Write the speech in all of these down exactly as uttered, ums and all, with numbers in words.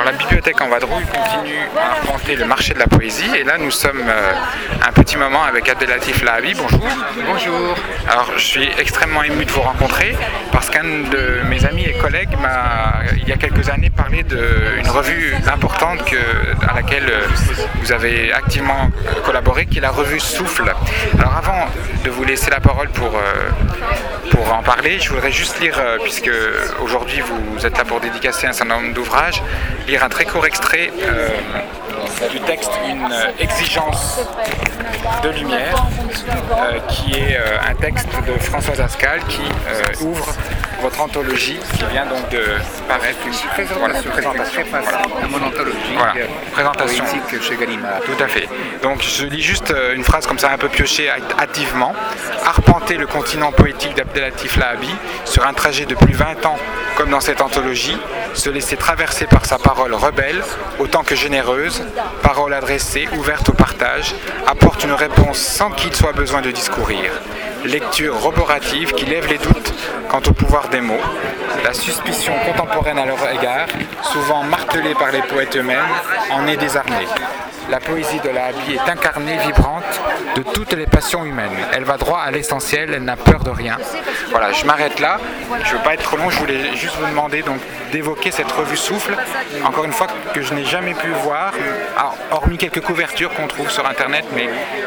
Alors la bibliothèque en Vadrouille continue à arpenter le marché de la poésie et là nous sommes euh, un petit moment avec Abdelatif Lahabi. Bonjour. Bonjour. Alors je suis extrêmement ému de vous rencontrer parce qu'un de mes amis et collègues m'a il y a quelques années parlé d'une revue importante que, à laquelle vous avez activement collaboré, qui est la revue Souffle. Alors avant de vous laisser la parole pour, euh, pour en parler, je voudrais juste lire, euh, puisque aujourd'hui vous êtes là pour dédicacer un certain nombre d'ouvrages, lire un très court extrait euh, du texte Une exigence de lumière, euh, qui est euh, un texte de Françoise Ascal qui euh, ouvre votre anthologie qui vient donc de paraître. Une présentation, voilà, présentation voilà. à mon anthologie voilà. Présentation poétique chez Gallimard. Tout à fait. Donc je lis juste une phrase comme ça un peu piochée hâtivement. Arpenter le continent poétique d'Abdelatif Lahabi sur un trajet de plus de vingt ans comme dans cette anthologie, se laisser traverser par sa parole rebelle autant que généreuse, parole adressée, ouverte au partage, apporte une réponse sans qu'il soit besoin de discourir. Lecture roborative qui lève les doutes quant au pouvoir des mots, la suspicion contemporaine à leur égard, souvent martelée par les poètes eux-mêmes, en est désarmée. La poésie de Lahabi est incarnée, vibrante, de toutes les passions humaines. Elle va droit à l'essentiel, elle n'a peur de rien. Voilà, je m'arrête là. Je ne veux pas être trop long, je voulais juste vous demander donc d'évoquer cette revue Souffle, encore une fois que je n'ai jamais pu voir, hormis quelques couvertures qu'on trouve sur Internet, mais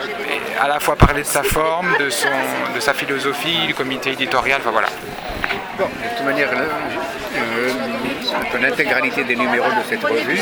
à la fois parler de sa forme, de, son, de sa philosophie, du comité éditorial, enfin voilà. Bon, de toute manière, euh, l'intégralité des numéros de cette revue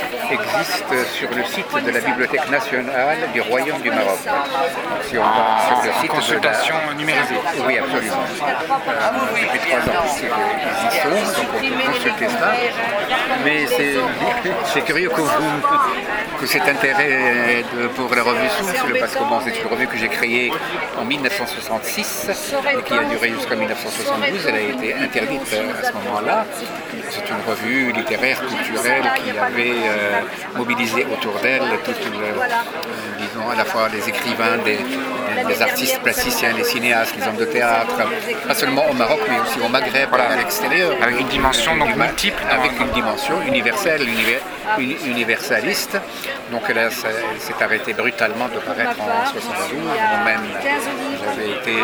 existe sur le site de la Bibliothèque nationale du Royaume du Maroc. Donc, si on va ah, sur le site consultation de la... numérisée. Oui, absolument. Euh, depuis trois ans qu'ils y sont, donc on peut consulter ça. Mais c'est curieux que, vous, que cet intérêt de, pour la revue Souffle, parce que bon, c'est une revue que j'ai créée en mille neuf cent soixante-six et qui a duré jusqu'à mille neuf cent soixante-douze. Elle a été interdite à ce moment-là. C'est une revue littéraire, culturelle, qui avait euh, mobilisé autour d'elle toutes, euh, disons, à la fois les écrivains, des, des artistes plasticiens, les cinéastes, les hommes de théâtre, pas seulement au Maroc, mais aussi au Maghreb, voilà, à l'extérieur. Avec une dimension donc multiple. Avec une dimension universelle, univers, universaliste. Donc là, ça, elle s'est arrêtée brutalement de paraître en soixante-douze. Moi-même, j'avais été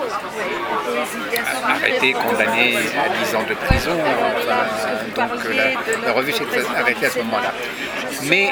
arrêté, condamné à dix ans de prison. Enfin, donc la, la revue s'est arrêtée à ce moment-là. Mais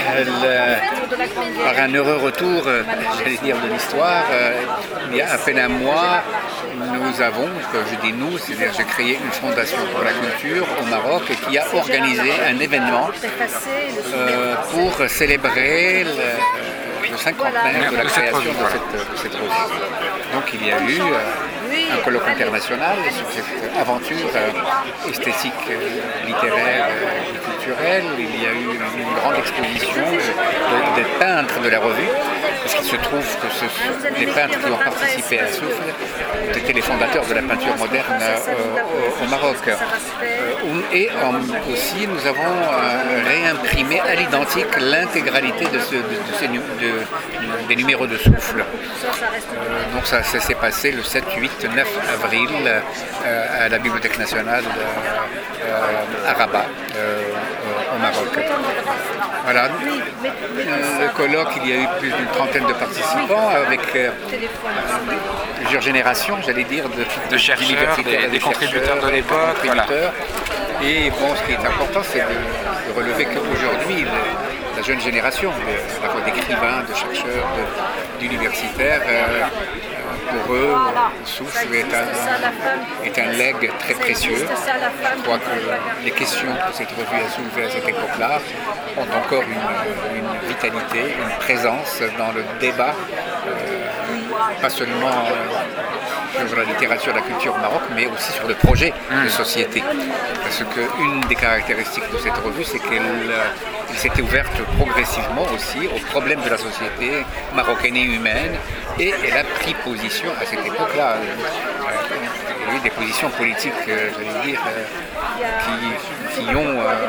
le, par un heureux retour, j'allais dire, de l'histoire, il y a à peine un mois, nous avons, je dis nous, c'est-à-dire j'ai créé une fondation pour la culture au Maroc qui a organisé un événement euh, pour célébrer le, le cinquantenaire de la création de cette, de cette revue. Donc il y a eu euh, un colloque international sur cette aventure euh, esthétique, euh, littéraire et euh, culturelle. Il y a eu une, une grande exposition de, des peintres de la revue, parce qu'il se trouve que ce, les peintres qui ont participé à Souffle ont été les fondateurs de la peinture moderne euh, au, au Maroc. Euh, et euh, aussi, nous avons euh, réimprimé à l'identique l'intégralité de, ce, de, de ces, de, des numéros de Souffle. Euh, donc ça, ça s'est passé le sept, huit, neuf avril euh, à la Bibliothèque nationale euh, à Rabat, euh, au Maroc. Voilà. Le colloque, il y a eu plus d'une trentaine de participants avec euh, plusieurs générations, j'allais dire, de, de chercheurs, des, des, des contributeurs de l'époque. Voilà. Et bon, ce qui est important, c'est de, de relever qu'aujourd'hui, la jeune génération, à la fois d'écrivains, de chercheurs, d'universitaires, euh, pour eux, Souffle est un, est un legs très précieux. Je crois que les questions que cette revue a soulevées à cette époque-là ont encore une, une vitalité, une présence dans le débat, euh, pas seulement euh, sur la littérature, la culture au Maroc, mais aussi sur le projet de société. Parce qu'une des caractéristiques de cette revue, c'est qu'elle Elle s'était ouverte progressivement aussi aux problèmes de la société marocaine et humaine, et elle a pris position à cette époque-là. Il y a eu des positions politiques, euh, j'allais dire, euh, qui, qui ont euh,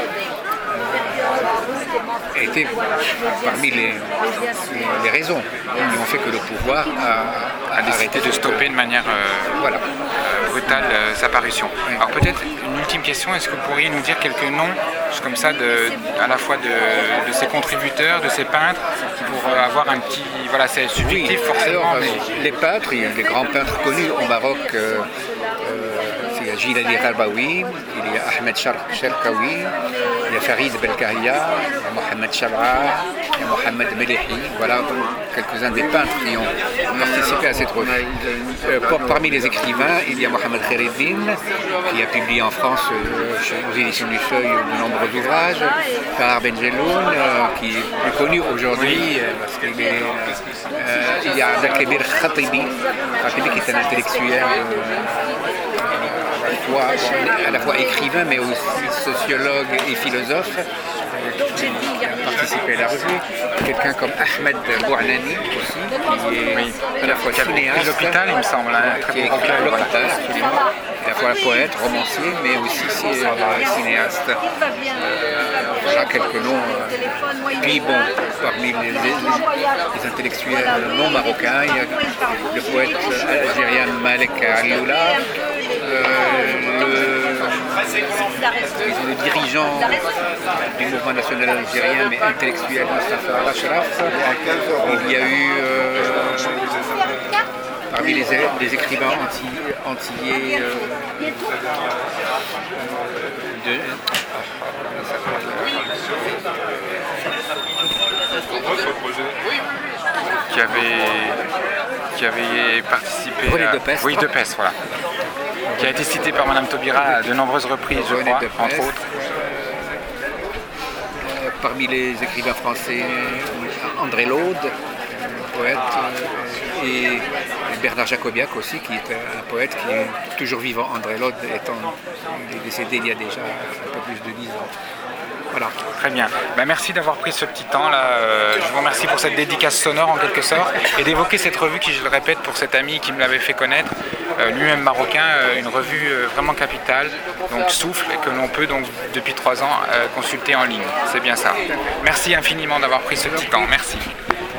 euh, été parmi les, les raisons qui ont fait que le pouvoir a, a décidé de stopper de manière euh, voilà. euh, brutale euh, sa parution. Alors peut-être une ultime question, est-ce que vous pourriez nous dire quelques noms comme ça de, à la fois de, de ces contributeurs, de ces peintres, pour euh, avoir un petit... Voilà, c'est subjectif oui, forcément. Alors, mais... les peintres, il y a des grands peintres connus au Maroc. Euh, euh, il y a Jilani Gharbaoui, il y a Ahmed Sharkawi, il y a Farid Belkahia, il y a Mohamed Chabra, il y a Mohamed Melehi. Voilà quelques-uns des peintres qui ont participé à cette revue. Euh, pour, parmi les écrivains, il y a Mohamed Khaireddine, qui a publié en France euh, chez, aux éditions du Seuil de nombreux ouvrages. Farah Benjeloun, euh, qui est plus connu aujourd'hui, euh, parce qu'il est... Euh, il y a Abdelkabir Khatibi, Khatibi qui est un intellectuel euh, à, la fois, à la fois écrivain mais aussi sociologue et philosophe, qui a participé à la revue. Quelqu'un comme Ahmed Bouanani aussi, qui est oui. à la fois cinéaste, l'hôpital, il me semble, hein, qui est écrit à l'hôpital, absolument, à la fois poète, romancier, mais aussi euh, cinéaste. Euh, voilà quelques noms. Euh, puis bon, parmi les, les, les intellectuels non marocains, il y a le poète algérien Malek Alioula, euh, le, le dirigeant du mouvement national algérien, mais intellectuel, Mustafa Al-Ashraf. Il y a eu euh, parmi les, les écrivains anti, antillais euh, de, qui avait, qui avait participé René à... de Pestre. Oui, de Pestre, voilà. Qui a été cité par Madame Taubira à de nombreuses reprises, je René crois, de entre autres. Euh, parmi les écrivains français, André Laude, poète, euh, et Bernard Jacobiac aussi, qui est un poète qui est toujours vivant. André Laude étant il est décédé il y a déjà un peu plus de dix ans. Voilà. Très bien. Ben, merci d'avoir pris ce petit temps là. Euh, je vous remercie pour cette dédicace sonore en quelque sorte et d'évoquer cette revue qui, je le répète, pour cet ami qui me l'avait fait connaître, euh, lui-même marocain, euh, une revue euh, vraiment capitale, donc Souffle, et que l'on peut donc depuis trois ans euh, consulter en ligne. C'est bien ça. Merci infiniment d'avoir pris ce petit temps. Merci.